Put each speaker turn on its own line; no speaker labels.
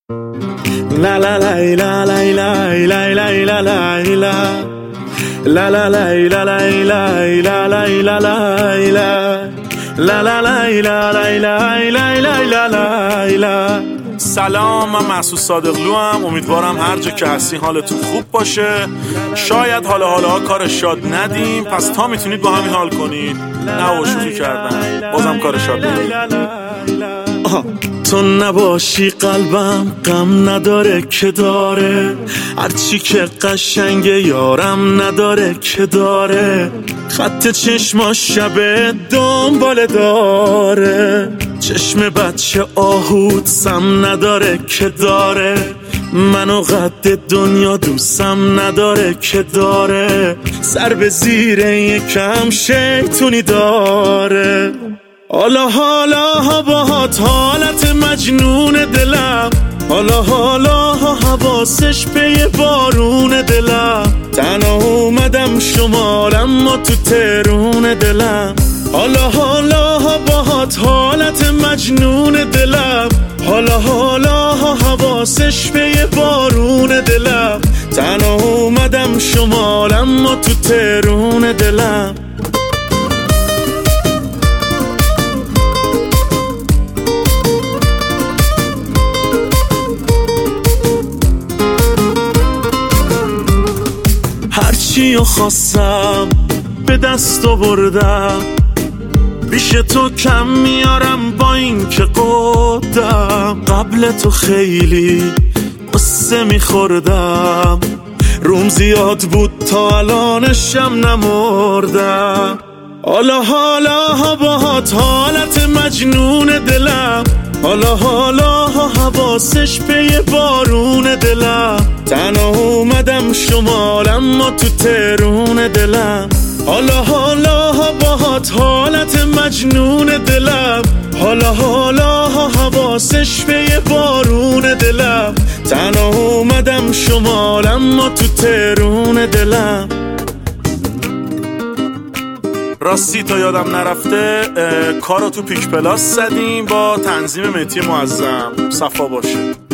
La la la la la la la la la la la La la la la la la la la la la La la la la la la la la la.
سلام، من محسود صادقلو ام. امیدوارم هر جا که هستی حالتون خوب باشه. شاید حالا کار شاد ندیم، پس تا میتونید با همین حال کنید. نه شوخی کردم، بازم کار شاد ندیم.
تو نباشی قلبم غم نداره که داره، هرچی که قشنگه یارم نداره که داره، خط چشما شب دنباله داره، چشم بچه آهود سم نداره که داره، منو قد دنیا دوستم نداره که داره، سر به زیر یکم شیطونی داره. حالا باهات حالت مجنون دلم، حالا حواسش پی بارون دلم، تنها اومدم شمارم ما تو ترون دلم. حالا باهات حالت مجنون دلم، حالا حواسش پی بارون دلم، تنها اومدم شمارم ما تو ترون دلم. هرچیو خواستم به دست آوردم، بیش تو کم میارم با این که قدم، قبل تو خیلی قصه میخوردم، روم زیاد بود تا الانشم نمردم. حالا باهات حالت مجنون دلم، حالا حواسش پی بارون دلم، تنها اومدم شمارم ما تو ترون دلم. حالا باهات حالت مجنون دلم، حالا حواسش پی بارون دلم، تنها اومدم شمارم ما تو ترون دلم.
راستی تا یادم نرفته، کارو تو پیک پلاس زدیم با تنظیم مهدی معظم. صفا باشه.